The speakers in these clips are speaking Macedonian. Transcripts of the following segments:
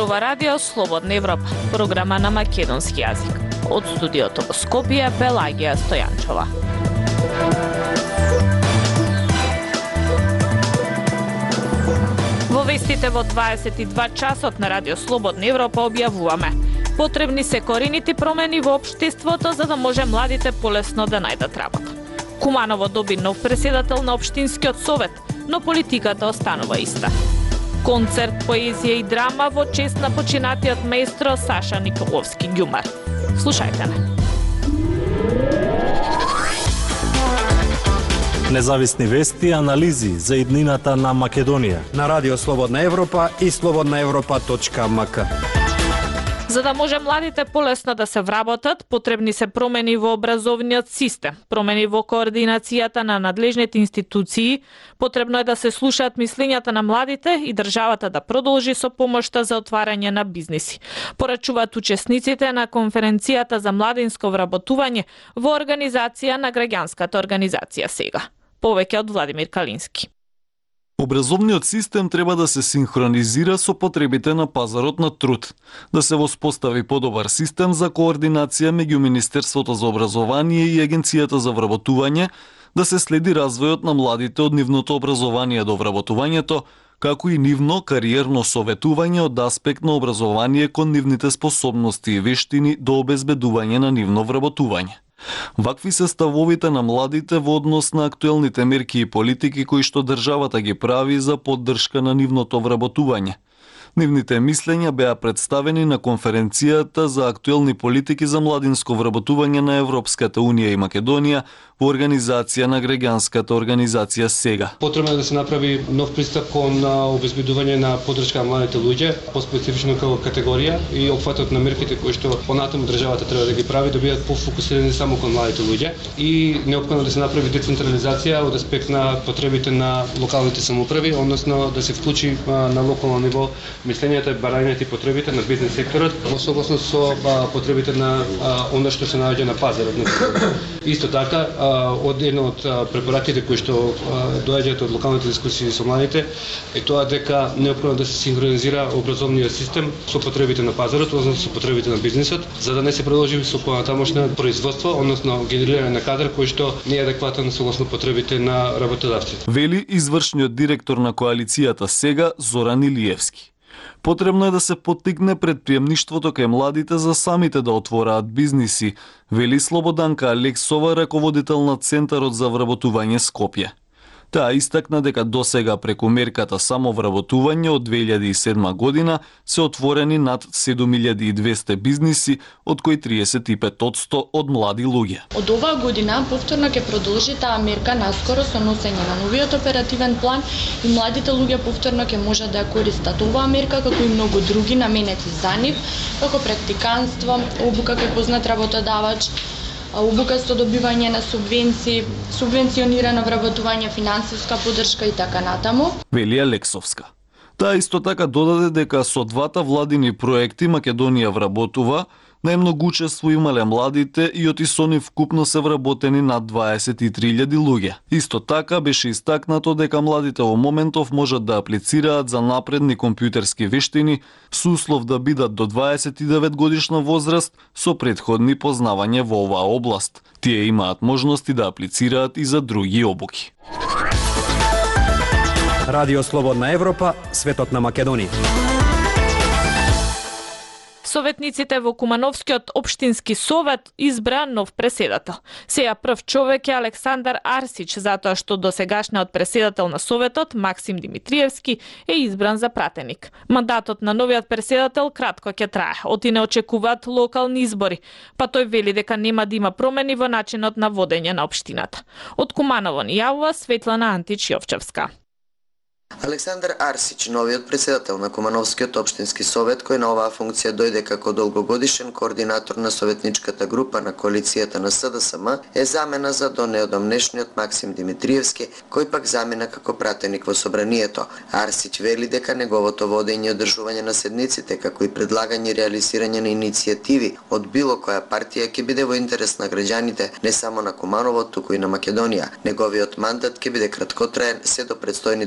зборува Радио Слободна Европа, програма на македонски јазик. Од студиото во Скопје, Пелагија Стојанчова. Во вестите во 22 часот на Радио Слободна Европа објавуваме: потребни се коренити промени во општеството за да може младите полесно да најдат работа. Куманово доби нов преседател на Општинскиот совет, но политиката останува иста. Концерт, поезија и драма во чест на починатиот маестро Саша Николовски Ѓумар. Слушајте не. Независни вести и анализи за иднината на Македонија на Радио Слободна Европа и slobodnaevropa.mk. За да може младите полесно да се вработат, потребни се промени во образовниот систем, промени во координацијата на надлежните институции, потребно е да се слушаат мислењата на младите и државата да продолжи со помошта за отварање на бизниси. Порачуваат учесниците на конференцијата за младинско вработување во организација на граѓанската организација Сега. Повеќе од Владимир Калински. Образовниот систем треба да се синхронизира со потребите на пазарот на труд, да се воспостави подобар систем за координација меѓу Министерството за образование и Агенцијата за вработување, да се следи развојот на младите од нивното образование до вработувањето, како и нивно кариерно советување од аспект на образование кон нивните способности и вештини до обезбедување на нивно вработување. Вакви се ставовите на младите во однос на актуелните мерки и политики кои што државата ги прави за поддршка на нивното вработување. Нивните мислења беа представени на конференцијата за актуелни политики за младинско вработување на Европската Унија и Македонија во организација на граѓанската организација Сега. Потребно е да се направи нов пристап кон обезбедување на поддршка на младите луѓе, поспецифично како категорија и опфатот на мерките кои што понатаму државата треба да ги прави да бидат пофокусирани само кон младите луѓе и неопходно да се направи децентрализација од аспект на потребите на локалните самоуправи, односно да се вклучи на локално ниво мислењата, барањата и потребите на бизнес секторот во согласност со потребите на она што се наоѓа на пазарот. Исто така, од една од препораките кои што доаѓаат од локалните дискусии со младите е тоа дека неопходно да се синхронизира образовниот систем со потребите на пазарот, односно со потребите на бизнисот, за да не се продолжи со понатамошно производство, односно генерирање на кадар кој што не е адекватен согласно потребите на работодавците. Вели извршниот директор на коалицијата Сега Зоран Илиевски. Потребно е да се поттикне предприемништвото кај младите за самите да отвораат бизниси, вели Слободанка Алексова, раководител на Центарот за вработување Скопје. Таа истакна дека досега преку мерката самовработување од 2007 година се отворени над 7200 бизниси, од кои 35% од млади луѓе. Од оваа година повторно ќе продолжи таа мерка наскоро со носење на новиот оперативен план и младите луѓе повторно ќе можат да ја користат оваа мерка како и многу други наменети за нив, како практиканство, обука кај познат работодавач, обука со добивање на субвенции, субвенционирано вработување, финансиска поддршка и така натаму. Вели Алексовска. Таа исто така додаде дека со двата владини проекти Македонија вработува, најмногу учество имале младите и оти со нив вкупно се вработени над 23.000 луѓе. Исто така беше истакнато дека младите во моментов можат да аплицираат за напредни компјутерски вештини со услов да бидат до 29 годишна возраст со претходни познавања во оваа област. Тие имаат можности да аплицираат и за други обуки. Радио Слободна Европа, светот на Македонија. Советниците во Кумановскиот општински совет избра нов преседател. Сеја прв човек е Александар Арсич, затоа што досегашниот преседател на советот, Максим Димитриевски, е избран за пратеник. Мандатот на новиот преседател кратко ќе трае, оти не очекуваат локални избори, па тој вели дека нема да има промени во начинот на водење на општината. Од Куманово ни јавува Светлана Антич Јовчевска. Александар Арсич, новиот председател на Кумановскиот општински совет, кој на оваа функција дојде како долгогодишен координатор на советничката група на коалицијата на СДСМ, е замена за до неодамнешниот Максим Димитриевски, кој пак замена како пратеник во собранието. Арсич вели дека неговото водење и одржување на седниците, како и предлагање и реализирање на иницијативи од било која партија ќе биде во интерес на граѓаните, не само на Куманово, туку и на Македонија. Неговиот мандат ќе биде краткотраен се до предстојните локални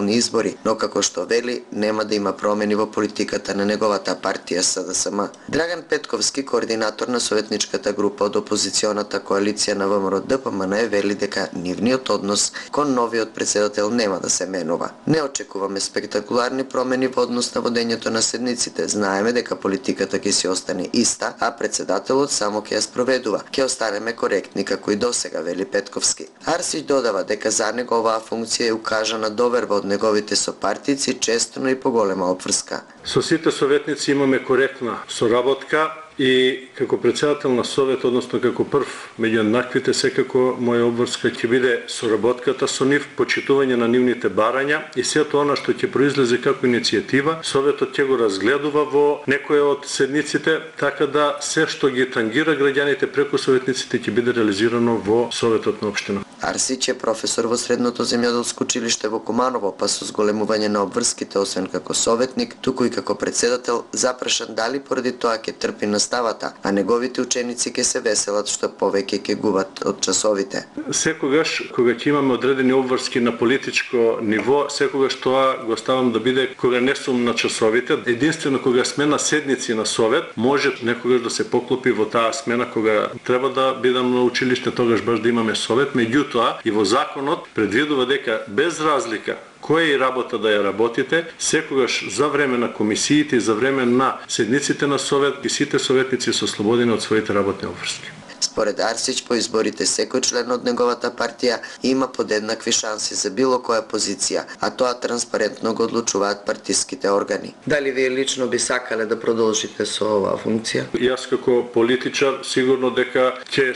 локални избори, но како што вели, нема да има промени во политиката на неговата партија СДСМ. Драган Петковски, координатор на советничката група од опозиционата коалиција на ВМРО-ДПМН, вели дека нивниот однос кон новиот председател нема да се менува. Не очекуваме спектакуларни промени во однос на водењето на седниците. Знаеме дека политиката ќе си остане иста, а председателот само ќе ја спроведува. Ќе останеме коректни како и досега, вели Петковски. Арсич додава дека за него оваа функција е укажана доверба од неговите сопартици, често и поголема обврска. Со сите советници имаме коректна соработка и како председател на совет, односно како прв меѓу еднаквите, секако моја обврска ќе биде соработката со нив, почитување на нивните барања и сето она што ќе произлезе како иницијатива, советот ќе го разгледува во некоја од седниците, така да се што ги тангира граѓаните преку советниците ќе биде реализирано во советот на општина. Арсич е професор во средното земјоделско училиште во Куманово, па со зголемување на обврските, освен како советник, туку и како председател, запрашан дали поради тоа ќе трпи наставата, а неговите ученици ќе се веселат што повеќе ќе губат од часовите. Секогаш кога ќе имаме одредени обврски на политичко ниво, секогаш тоа го ставам да биде кога не сум на часовите. Единствено кога сме на седници на совет, може некогаш да се поклопи во таа смена кога треба да бидам на училиште, тогаш баш да имаме совет. Меѓутоа и во законот предвидува дека без разлика која и работа да ја работите, секогаш за време на комисиите и за време на седниците на совет, сите советници се ослободени од своите работни обврски. Според Арсич, по изборите секој член од неговата партија има подеднакви шанси за било која позиција, а тоа транспарентно го одлучуваат партиските органи. Дали вие лично би сакале да продолжите со оваа функција? Јас како политичар сигурно дека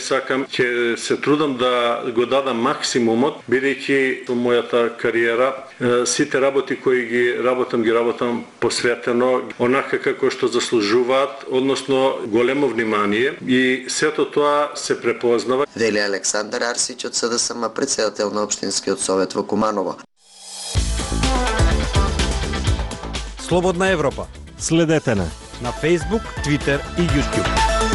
ќе се трудам да го дадам максимумот, бидејќи во мојата кариера сите работи кои ги работам посветено онака како што заслужуваат, односно големо внимание и сето тоа се препознава. Вели Александар Арсич од СДСМ, председател на Општинскиот совет во Куманово. Слободна Европа. Следете на Facebook, Twitter и YouTube.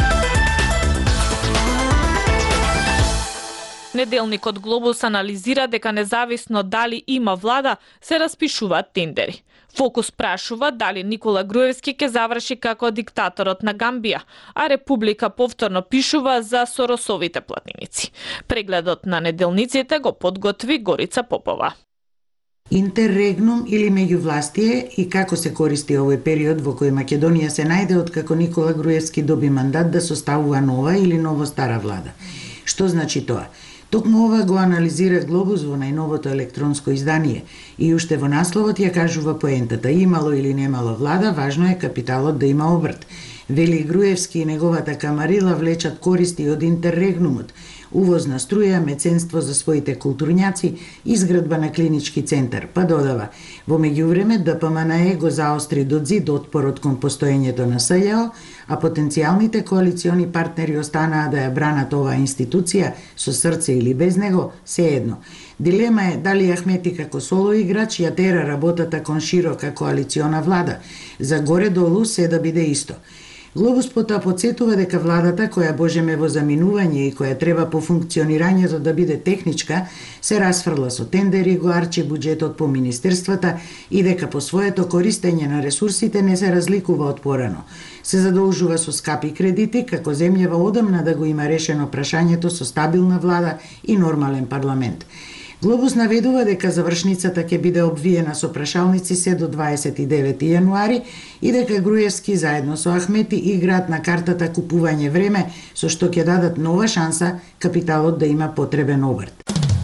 Неделникот Глобус анализира дека независно дали има влада, се распишуваат тендери. Фокус прашува дали Никола Груевски ќе заврши како диктаторот на Гамбија, а Република повторно пишува за Соросовите платеници. Прегледот на неделниците го подготви Горица Попова. Интеррегнум или меѓувластие и како се користи овој период во кој Македонија се најде откако Никола Груевски доби мандат да составува нова или ново-стара влада. Што значи тоа? Токму ова го анализира Глобус во најновото електронско издание и уште во насловот ја кажува поентата: имало или немало влада, важно е капиталот да има обрт. Вели Груевски и неговата камарила влечат користи од интеррегнумот, увоз на струја, меценство за своите културњаци, изградба на клинички центар. Па додава, во меѓувреме ДПМН го заостри до зид отпорот кон постоењето на СЈО, а потенцијалните коалициони партнери останаа да ја бранат оваа институција со срце или без него, сеедно. Дилема е дали Ахмети како соло играч ја тера работата кон широка коалициона влада. За горе-долу се да биде исто. Глобус потоа подсетува дека владата, која божеме во заминување и која треба по функционирањето да биде техничка, се расфрла со тендери, го арчи буџетот по министерствата и дека по своето користење на ресурсите не се разликува од порано. Се задолжува со скапи кредити, како земјава одамна да го има решено прашањето со стабилна влада и нормален парламент. Глобус наведува дека завршницата ќе биде обвиена со прашалници се до 29 јануари и дека Груевски заедно со Ахмети играат на картата купување време, со што ќе дадат нова шанса капиталот да има потребен обрт.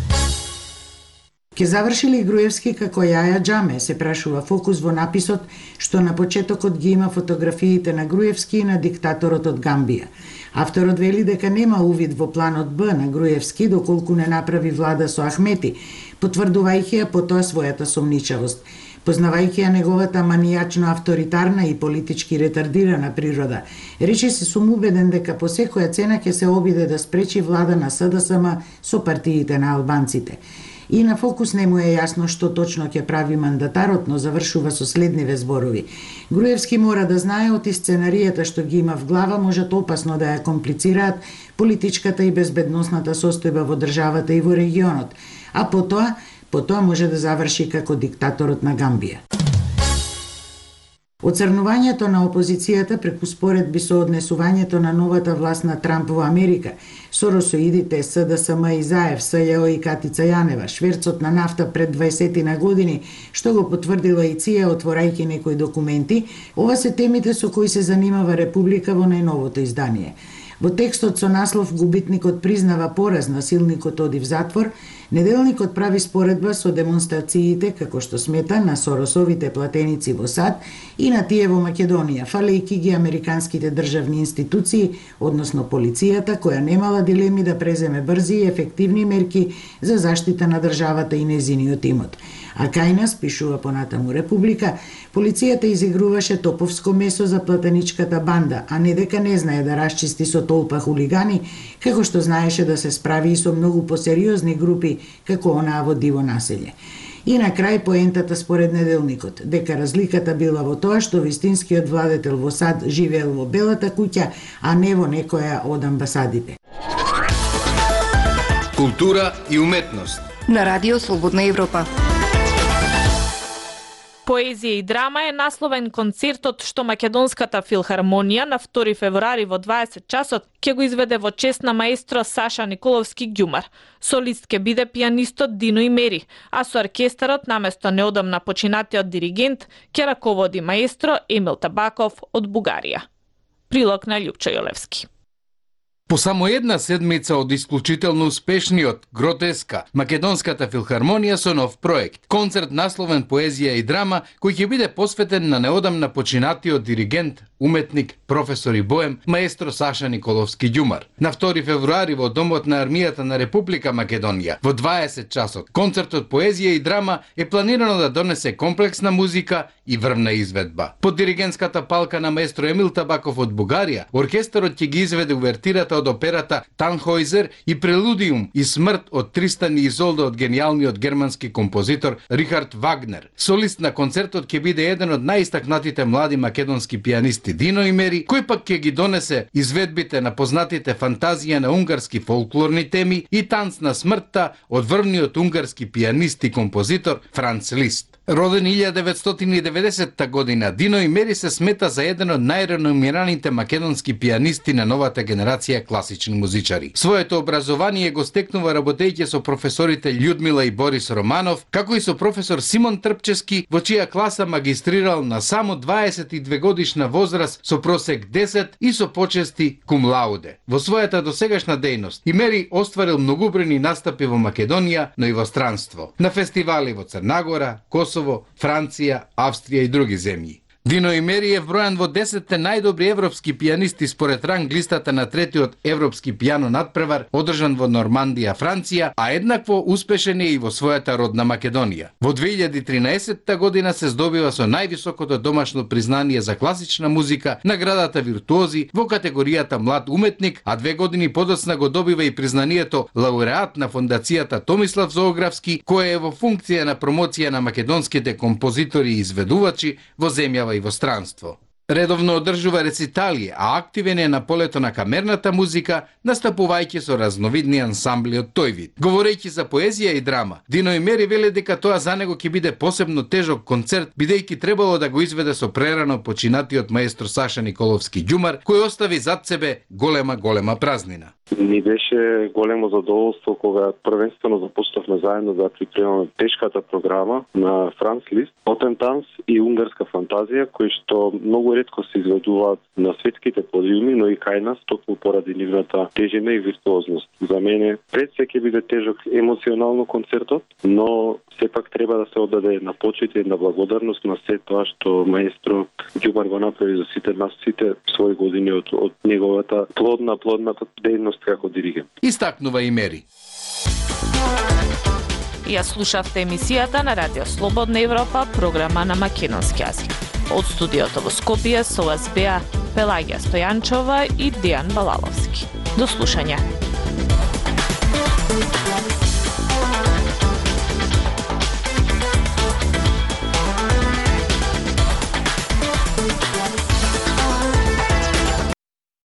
Ке заврши ли Груевски како Јаја Џаме, се прашува Фокус во написот што на почетокот ги има фотографиите на Груевски и на диктаторот од Гамбија. Авторот вели дека нема увид во планот Б на Груевски доколку не направи влада со Ахмети, потврдувајќи ја потоа својата сомничавост. Познавајќи ја неговата манијачно авторитарна и политички ретардирана природа, рече се сум убеден дека по секоја цена ќе се обиде да спречи влада на СДСМ со партиите на албанците. И на Фокус не му е јасно што точно ќе прави мандатарот, но завршува со следниве зборови. Груевски мора да знае од сценаријата што ги има в глава можат опасно да ја комплицираат политичката и безбедносната состојба во државата и во регионот, а потоа потоа може да заврши како диктаторот на Гамбија. Оцрнувањето на опозицијата преку споредби со однесувањето на новата власт на Трамп во Америка, соросоидите СДСМ и ЗАЕВ, СЈО и Катица Јанева, шверцот на нафта пред 20 на години, што го потврдила и ЦИЕ отворајќи некои документи, ова се темите со кои се занимава Република во најновото издание. Во текстот со наслов "Губитникот признава пораз, насилникот оди в затвор", неделникот прави споредба со демонстрациите, како што смета, на Соросовите платеници во САД и на тие во Македонија, фалејќи ги американските државни институции, односно полицијата, која немала дилеми да преземе брзи и ефективни мерки за заштита на државата и нејзиниот имот. А кај нас, пишува понатаму Република, полицијата изигруваше топовско месо за платеничката банда, а не дека не знае да расчисти со толпа хулигани, како што знаеше да се справи и со многу посериозни групи, како онаа во Диво населје. И на крај поентата според неделникот, дека разликата била во тоа што вистинскиот владетел во САД живеел во Белата куќа, а не во некоја од амбасадите. Култура и уметност на Радио Слободна Европа. Поезија и драма е насловен концертот што Македонската филхармонија на 2 февруари во 20 часот ќе го изведе во чест на маестро Саша Николовски Ѓумар. Солист ќе биде пианистот Дино Имери, а со оркестарот наместо неодамна починатиот диригент ќе раководи маестро Емил Табаков од Бугарија. Прилог на Љупчо Јолевски. По само една седмица од исклучително успешниот Гротеска, Македонската филхармонија со нов проект. Концерт насловен Поезија и драма, кој ќе биде посветен на неодамна починатиот диригент, уметник, професор и боем, маестро Саша Николовски Ѓумар. На 2 февруари во Домот на армијата на Република Македонија, во 20 часот, концертот Поезија и драма е планирано да донесе комплексна музика и врвна изведба. Под диригентската палка на маестро Емил Табаков од Бугарија, оркестарот ќе ги изведе увертирата од операта Танхойзер и прелудиум и смрт од Тристан и Изолда од гениалниот германски композитор Рихард Вагнер. Солист на концертот ќе биде еден од најистакнатите млади македонски пианисти Дино Имери, кој пак ќе ги донесе изведбите на познатите Фантазија на унгарски фолклорни теми и Танц на смртта од врвниот унгарски пианист и композитор Франц Лист. Роден 1990 година, Дино Имери се смета за еден од најреномираните македонски пианисти на новата генерација класични музичари. Своето образование го стекнува работејќи со професорите Људмила и Борис Романов, како и со професор Симон Трпчески, во чија класа магистрирал на само 22 годишна возраст со просек 10 и со почести кум лауде. Во својата досегашна дејност Имери остварил многубројни настапи во Македонија, но и во странство. На фестивали во Црнагора, Косово, Франција, Австрија и други земји. Дино Имери е вбројан во 10 најдобри европски пианисти според ранг листата на третиот европски пијано надпревар, одржан во Нормандија, Франција, а еднакво успешен е и во својата родна Македонија. Во 2013 година се здобива со највисокото домашно признание за класична музика, наградата Виртуози во категоријата Млад уметник, а 2 години подоцна го добива и признанието лауреат на фондацијата Томислав Зоографски, која е во функција на промоција на македонските композитори и изведувачи во земјава и во странство. Редовно одржува рецитали, а активен е на полето на камерната музика, настапувајќи со разновидни ансамбли од тој вид. Говорејќи за поезија и драма, Дино Имери веле дека тоа за него ќе биде посебно тежок концерт, бидејќи требало да го изведе со прерано починатиот маестро Саша Николовски Ѓумар, кој остави зад себе голема празнина. Ни беше големо задоволство кога првенствено започнавме заедно да припремаме тешката програма на Франц Лист, Отен танц и унгарска фантазија, кои што многу ретко се изведуваат на светските подиуми, но и кај нас токму поради нивната тежина и виртуозност. За мене пред се ќе биде тежок емоционално концертот, но сепак треба да се отдаде на почит и на благодарност на се тоа што маестро Ѓумар го направи за сите нас, сите своји години од неговата плодната дејност како диригент. Истакнува Имери. Ја слушавте емисијата на Радио Слободна Европа, програма на македонски јазик. Од студиото во Скопје со вас беа Пелагија Стојанчова и Дејан Балаловски. До слушање.